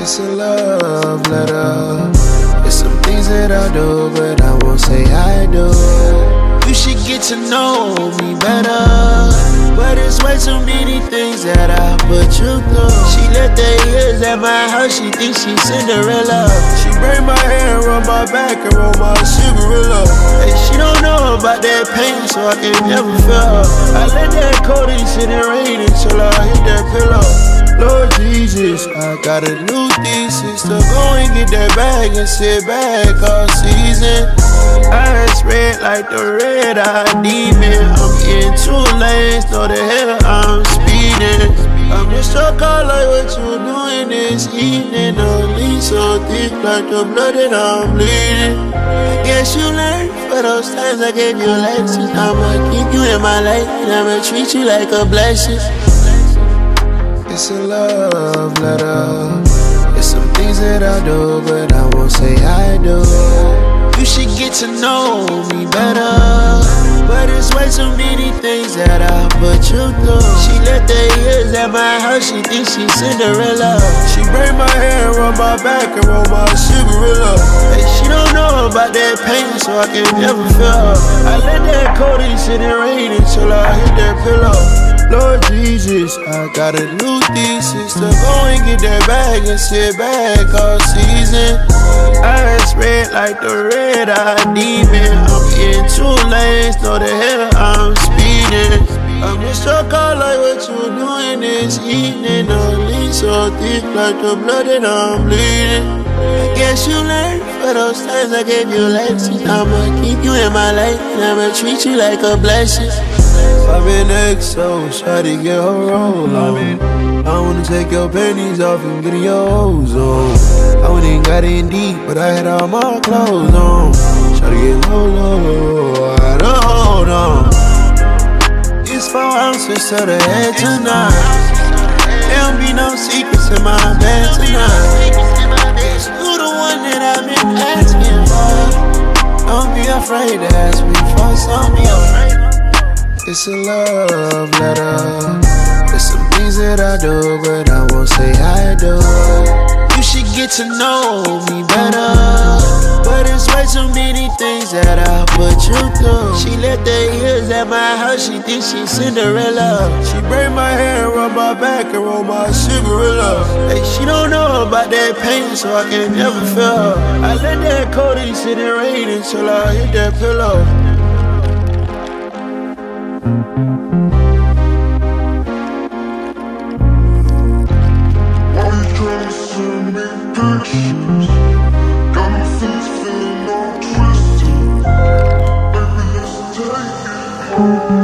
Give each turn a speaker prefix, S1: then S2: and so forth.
S1: It's a love letter. It's some things that I do, but I won't say I do. You should get to know me better, but it's way too many things that I put you through. She left the years at my house, she thinks she's Cinderella. She braid my hair, rub my back, and roll my cigarette. Hey, she don't know about that pain, so I can never feel her. I let that cold and sit and rain until I hit that pillow. Lord Jesus, I got a new thesis to go and get that bag and sit back all season. Eyes red like the red-eyed demon. I'm in 2 lanes, know the hell I'm speeding. I'm just so cold like what you doing this evening. The lean so thick like the blood that I'm bleeding. I guess you learned for those times I gave you lessons. I'ma keep you in my life and I'ma treat you like a blessing. It's a love letter. It's some things that I do, but I won't say I do. You should get to know me better, but it's way too many things that I put you through. She left the years at my house, she thinks she's Cinderella. She braid my hair, rub my back, and roll my cigarette. Hey, she don't know about that pain, so I can never feel her. I let that cold and sit and rain until I hit that pillow. Lord Jesus, I got a new thesis to go and get that bag and sit back all season. Eyes red like the red-eyed demon. I'm in 2 lanes, know the hell I'm speeding. I'm just so cold like what you doing this evening. The lean so thick like the blood that I'm bleeding. I guess you learned for those times I gave you lessons. I'ma keep you in my life and I'ma treat you like a blessing. I've been XO, try to get her roll on. I wanna take your panties off and get in your hoes on. I went and got in deep, but I had all my clothes on. Try to get low, I had a hold on. It's 4 ounces to the head tonight. There don't be no secrets in my bed tonight. You the one that I've been asking for. Don't be afraid to ask me for something. It's a love letter. It's some things that I do, but I won't say I do. You should get to know me better, but it's way too many things that I put you through. She left the years at my house, she thinks she's Cinderella. She braid my hair, rub my back, and roll my cigarette. Hey, she don't know about that pain, so I can never feel her. I let that cold and sit and rain until I hit that pillow.
S2: Send me pictures, got my face feeling all twisted. Baby, let's take it home.